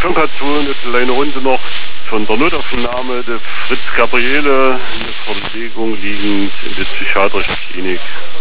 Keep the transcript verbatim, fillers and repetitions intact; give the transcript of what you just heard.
Funk hat so eine kleine Runde noch von der Notaufnahme der Fritz Gabriele, eine Verlegung liegend in der psychiatrischen Klinik.